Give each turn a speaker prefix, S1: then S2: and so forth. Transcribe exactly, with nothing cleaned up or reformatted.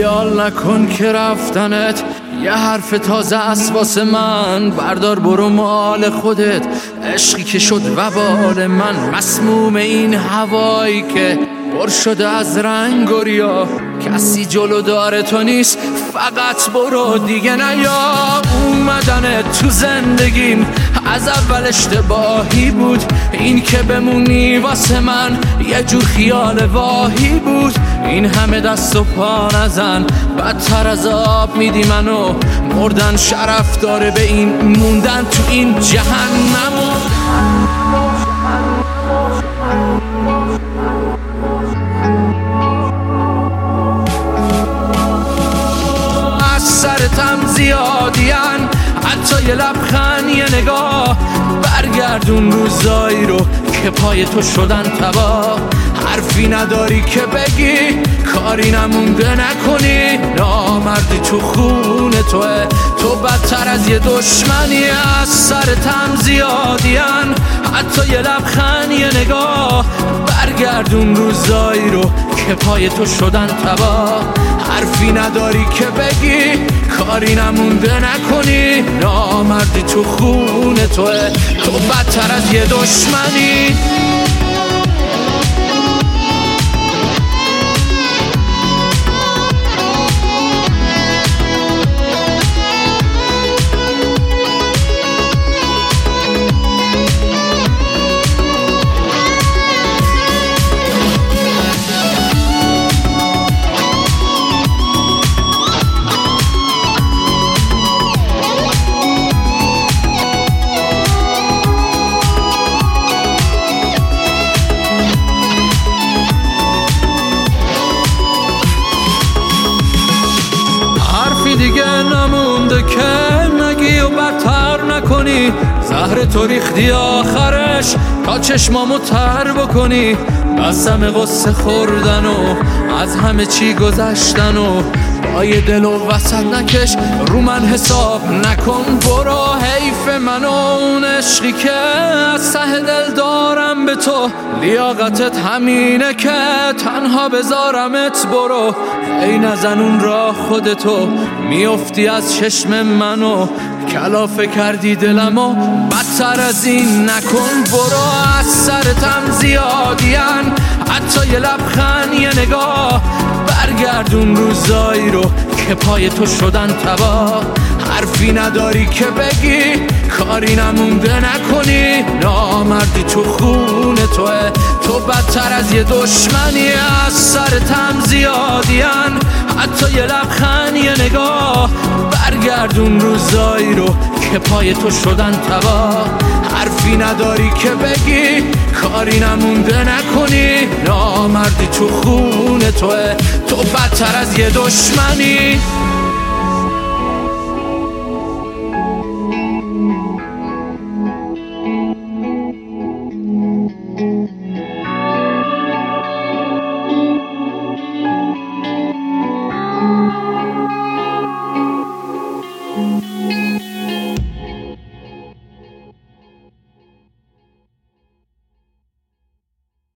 S1: خیال نکن که رفتنت یه حرف تازه است واسه من. بردار برو مال خودت، عشقی که شد وبال من. مسموم این هوایی که پر شده از رنگ و ریا، کسی جلو داره تو نیست، فقط برو دیگه نیا. اومدن تو زندگیم از اول اشتباهی بود، این که بمونی واسه من یه جور خیال واهی بود. این همه دست و پا نزن، بدتر از آب میدی منو. مردن شرف داره به این موندن تو این جهنم. سرتم زیادین، حتی یه لبخند یه نگاه. برگردون روزایی رو که پای تو شدن تباه. حرفی نداری که بگی، کاری نمونده نکنی. نامردی تو خون توه، تو بدتر از یه دشمنی. از سرتم زیادین، حتی یه لبخند یه نگاه. برگردون روزایی رو که پای تو شدن تباه. حرفی نداری که بگی، کاری نمونده نکنی. نامردی تو خون توه، تو بدتر از یه دشمنی. دیگه نمونده که نگی و بدتر نکنی. زهر تو ریختی آخرش تا چشمامو تر بکنی. قسم قصه خوردن و از همه چی گذشتن و با یه دل و وسط نکش، رو من حساب نکن. برو حیف من و اون عشقی که از ته دل دارم به تو. لیاقتت همینه که تنها بذارمت. برو ای نزن اون راه خودتو، میافتی از چشم منو. کلافه کردی دلمو، بدتر از این نکن. برو از سرتم زیادین، حتی یه لبخند یه نگاه. برگردون روزایی رو که پای تو شدن تباه. حرفی نداری که بگی، کاری نمونده نکنی. نامردی تو خون توه، تو بدتر از یه دشمنی. از سرتم زیادین، حتی یه لبخند یه نگاه. برگردون روزایی رو که پای تو شدن تباه. حرفی نداری که بگی، کاری نمونده نکنی. نامردی تو خون توه، تو بدتر از یه دشمنی.